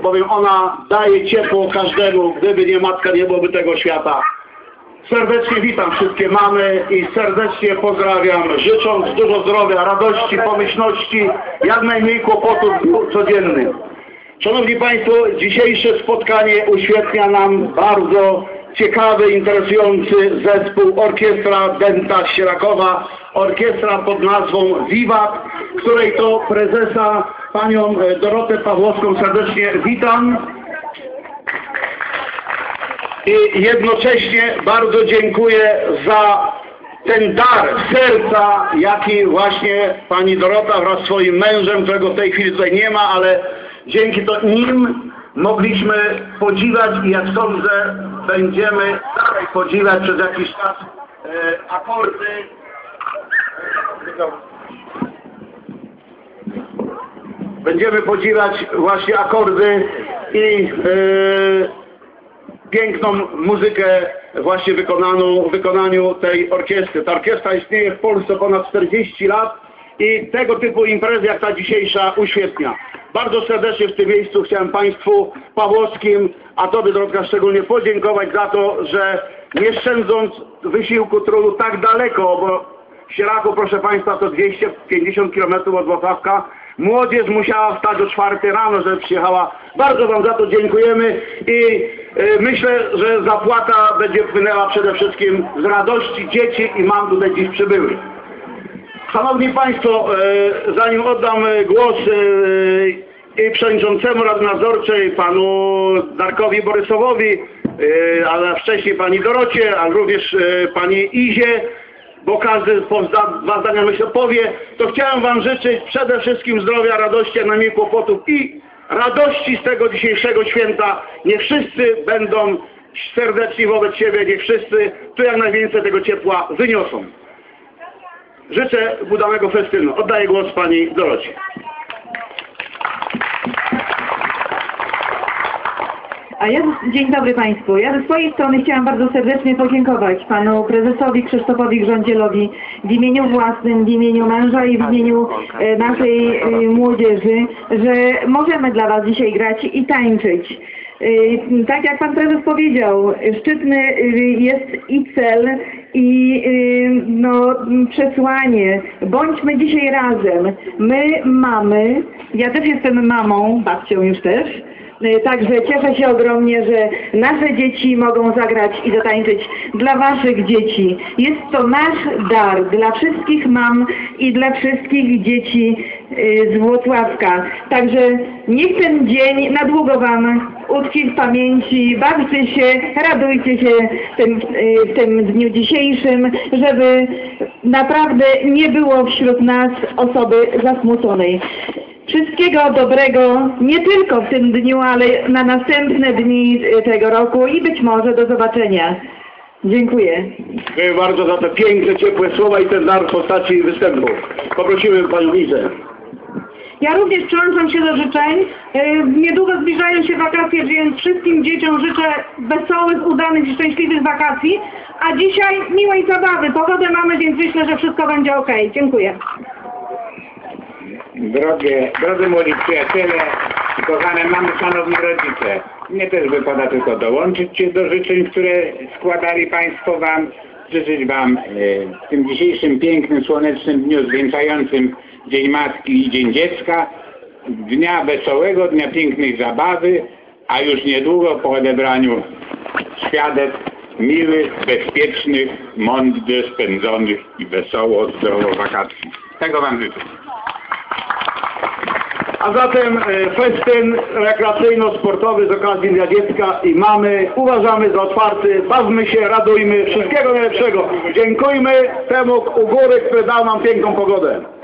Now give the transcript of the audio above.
bowiem ona daje ciepło każdemu. Gdyby nie matka, nie byłoby tego świata. Serdecznie witam wszystkie mamy i serdecznie pozdrawiam, życząc dużo zdrowia, radości, pomyślności, jak najmniej kłopotów w dniu codziennym. Szanowni Państwo, dzisiejsze spotkanie uświetnia nam bardzo ciekawy, interesujący zespół Orkiestra Dęta Sierakowa, orkiestra pod nazwą Wiwat, której to prezesa panią Dorotę Pawłowską serdecznie witam. I jednocześnie bardzo dziękuję za ten dar serca, jaki właśnie pani Dorota wraz z swoim mężem, którego w tej chwili tutaj nie ma, ale dzięki nim mogliśmy podziwiać i jak sądzę będziemy dalej podziwiać przez jakiś czas akordy. Będziemy podziwiać właśnie akordy i piękną muzykę właśnie w wykonaniu tej orkiestry. Ta orkiestra istnieje w Polsce ponad 40 lat i tego typu imprezy jak ta dzisiejsza uświetnia. Bardzo serdecznie w tym miejscu chciałem Państwu Pawłowskim, a Tobie Dorotka szczególnie podziękować za to, że nie szczędząc wysiłku, trudu tak daleko, bo w Sieraku, proszę Państwa, to 250 km od Włocławka, młodzież musiała wstać o 4 rano, żeby przyjechała. Bardzo Wam za to dziękujemy i myślę, że zapłata będzie płynęła przede wszystkim z radości dzieci i mam tutaj dziś przybyłych. Szanowni Państwo, zanim oddam głos i przewodniczącemu Rady Nadzorczej, panu Darkowi Borysowowi, ale wcześniej pani Dorocie, ale również pani Izie, bo każdy dwa zdania myślę powie, to chciałem Wam życzyć przede wszystkim zdrowia, radości, a najmniej kłopotów i radości z tego dzisiejszego święta. Niech wszyscy będą serdeczni wobec siebie, niech wszyscy tu jak najwięcej tego ciepła wyniosą. Życzę udanego festynu. Oddaję głos pani Dorocie. Dzień dobry Państwu. Ja ze swojej strony chciałam bardzo serdecznie podziękować panu prezesowi Krzysztofowi Grządzielowi w imieniu własnym, w imieniu męża i w imieniu naszej młodzieży, że możemy dla Was dzisiaj grać i tańczyć. Tak jak pan prezes powiedział, szczytny jest i cel, i przesłanie. Bądźmy dzisiaj razem. My mamy, ja też jestem mamą, babcią już też, także cieszę się ogromnie, że nasze dzieci mogą zagrać i zatańczyć dla Waszych dzieci. Jest to nasz dar dla wszystkich mam i dla wszystkich dzieci z Włocławka. Także niech ten dzień na długo Wam utkwi w pamięci, bawcie się, radujcie się w tym dniu dzisiejszym, żeby naprawdę nie było wśród nas osoby zasmuconej. Wszystkiego dobrego, nie tylko w tym dniu, ale na następne dni tego roku i być może do zobaczenia. Dziękuję. Dziękuję bardzo za te piękne, ciepłe słowa i ten dar w postaci występu. Poprosimy panią Izę. Ja również przyłączam się do życzeń. Niedługo zbliżają się wakacje, więc wszystkim dzieciom życzę wesołych, udanych i szczęśliwych wakacji. A dzisiaj miłej zabawy. Pogodę mamy, więc myślę, że wszystko będzie ok. Dziękuję. Drodzy młodzi przyjaciele, kochane mamy, szanowni rodzice, mnie też wypada tylko dołączyć się do życzeń, które składali Państwo Wam, życzyć Wam w tym dzisiejszym pięknym, słonecznym dniu zwieńczającym Dzień Matki i Dzień Dziecka, dnia wesołego, dnia pięknej zabawy, a już niedługo po odebraniu świadectw miłych, bezpiecznych, mądrze spędzonych i wesoło, zdrowo wakacji. Tego Wam życzę. A zatem festyn rekreacyjno-sportowy z okazji Dnia Dziecka i mamy uważamy za otwarty, bawmy się, radujmy, wszystkiego najlepszego. Dziękujmy temu u góry, który dał nam piękną pogodę.